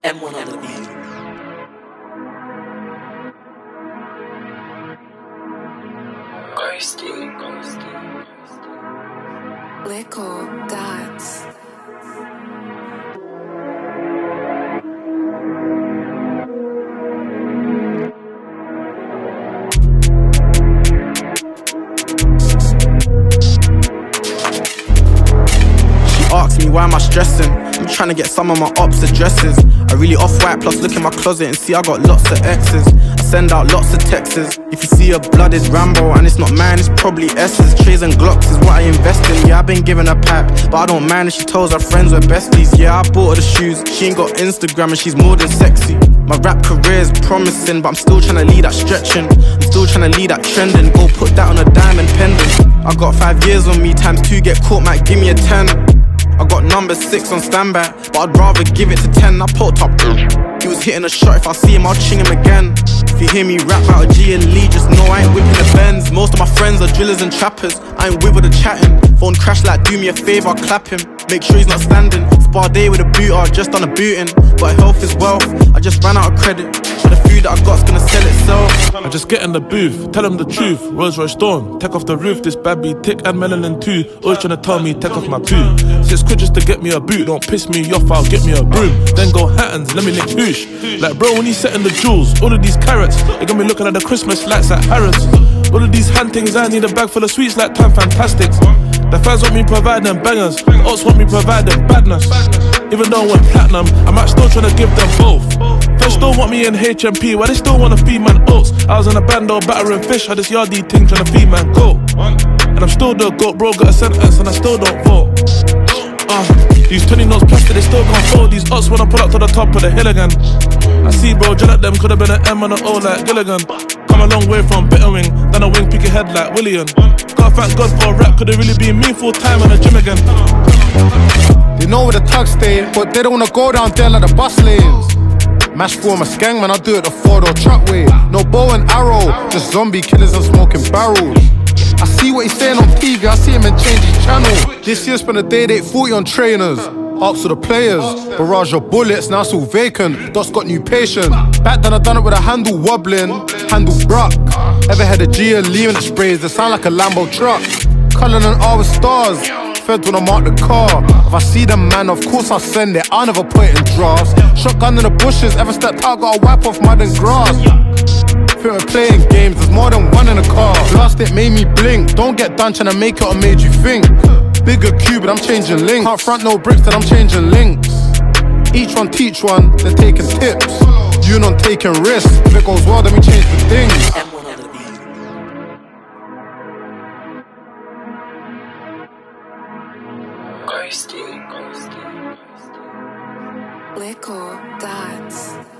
M1 on the beat. Lickle dots. Ask me why am I stressing? I'm trying to get some of my ops addresses. I really off-white, plus look in my closet and see I got lots of X's. I send out lots of texts. If you see a blood it's Rambo and it's not mine, it's probably S's. Trays and Glocks is what I invest in. Yeah, I've been giving her pipe, but I don't mind if she tells her friends we're besties. Yeah, I bought her the shoes, she ain't got Instagram and she's more than sexy. My rap career is promising, but I'm still trying to lead that stretching. I'm still trying to lead that trending. Go put that on a diamond pendant. I got 5 years on me, times 2 get caught, might give me a 10. I got number 6 on standby, but I'd rather give it to 10. I poked up, he was hitting a shot. If I see him, I'll ching him again. If you hear me rap out of G and Lee, just know I ain't whipping the Benz. Most of my friends are drillers and trappers, I ain't with the chatting. Phone crash like do me a favour, clap him. Make sure he's not standing. Spar day with a booter, just on a booting. But health is wealth, I just ran out of credit. But the food that I got's gonna sell itself. I just get in the booth, tell him the truth. Rolls Royce Dawn, take off the roof. This bad be tick and melanin too. Always trying to tell me, take off my boot. 6 quid just to get me a boot. Don't piss me off, I'll get me a broom. Then go Hattons, let me lick hoosh. Like bro, when he's setting the jewels, all of these carrots, they got me looking at the Christmas lights at Harrods. All of these hand things, I need a bag full of sweets like Time Fantastics. The fans want me providing bangers, the ops want me providing badness. Even though I went platinum, I'm out still trying to give them both. They still want me in HMP, why they still want to feed man oats. I was in a band though, battering fish, had this yardie ting trying to feed man goat. And I'm still the goat, bro, got a sentence and I still don't vote. These 20 notes plastic, they still can't fold. These ops when I pull up to the top of the hill again. I see bro, gel at them, could've been an M and an O like Gilligan. Come a long way from bitter wing, then a wing pick your head like William. Gotta thank God for a rap, could've really been me full time in the gym again. They know where the tugs stay, but they don't wanna go down there like the bus lanes. Mash for my gang, man, I do it the 4-door truck way. No bow and arrow, just zombie killers and smoking barrels. I see what he's saying on TV, I see him and change his channel. This year spent a day 840 on trainers. Ups to the players, barrage of bullets, now it's all vacant. Dot's got new patience. Back then I done it with a handle wobbling, handle bruck. Ever had a G and Lee in the sprays, they sound like a Lambo truck. Cullen and R with stars, fed when I mark the car. If I see them man, of course I'll send it, I'll never put it in drafts. Shotgun in the bushes, ever stepped out, gotta wipe off mud and grass. Think we're playing games, there's more than one in the car. Last it made me blink, don't get done trying to make it or made you think. Bigger cube, but I'm changing links. Can't front no bricks, that I'm changing links. Each one teach one, they're taking tips. You not taking risks. If it goes well, then we change the things. M1 on the beat. Lickle dots.